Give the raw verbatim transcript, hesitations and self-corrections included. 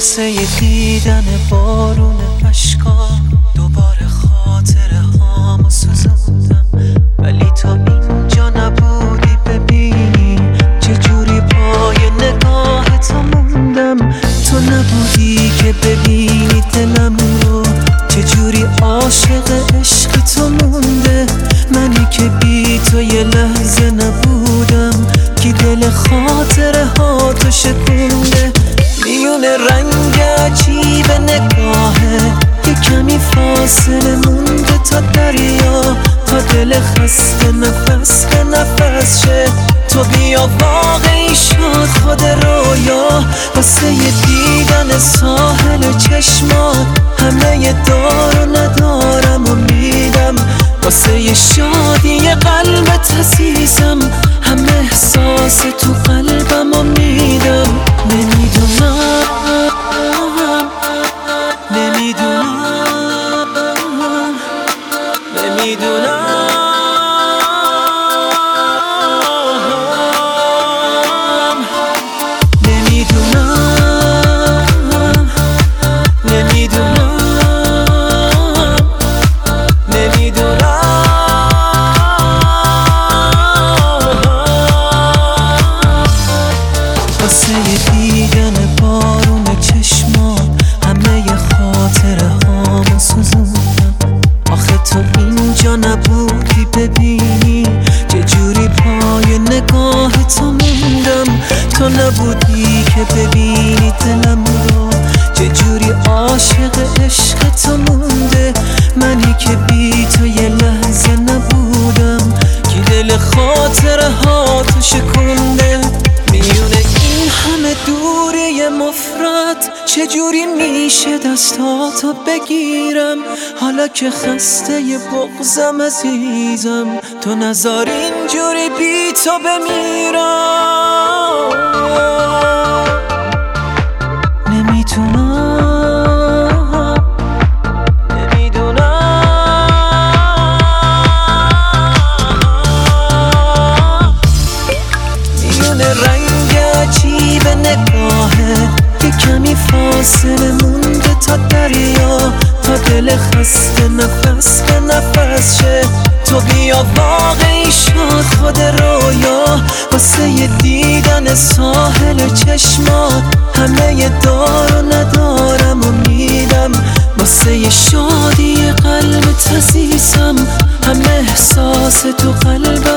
واسه یه دیدن بارون اشکا دوباره خاطره هامو سوزوندم، ولی تا اینجا نبودی ببینی چجوری پای نگاه تو موندم. تو نبودی که ببینی دلم رو چجوری عاشق عشق تو مونده. منی که بی تو یه لحظه نبودم، کی دل خاطره ها تو شکونده. میون رنگ عجیب نگاهه یه کمی فاصله مونده تا دریا، تا دل خسته نفس به نفس شه. تو بیا واقعی شد خود رویا، واسه یه دیدن ساحل چشمات همه دار و ندارم و میدم. واسه یه شادی قلبت عزیزم همه احساس تو قلبم و میدم. نمیدونم نمیدونم نمیدونم واسه یه دیدن بارون چشمات همه ی خاطره هامو سوزوندم. آخه تو اینجا نبودی ببینی چجوری پای نگاه تو موندم. تو نبودی که ببینی دلم رو چجوری عاشق عشق تو مونده. منی که بی تو یه لحظه نبودم، کی دل خاطره ها تو شکونده. میونه این همه دوری مفرد چجوری میشه دستاتو بگیرم، حالا که خسته ی بغضم عزیزم. تو نذار اینجوری بی تو بمیرم. نمیتونم نمیدونم میونه رنگ عجیب نگاهه یه کمی فاصله مونده تا دریا، تا دل خسته نفس به نفس شه. تو بیا واقعی شد خود رویا، واسه یه دیدن ساحل چشمات همه ی دار و ندارم و میدم. واسه یه شادی قلبت عزیزم همه احساس تو قلبم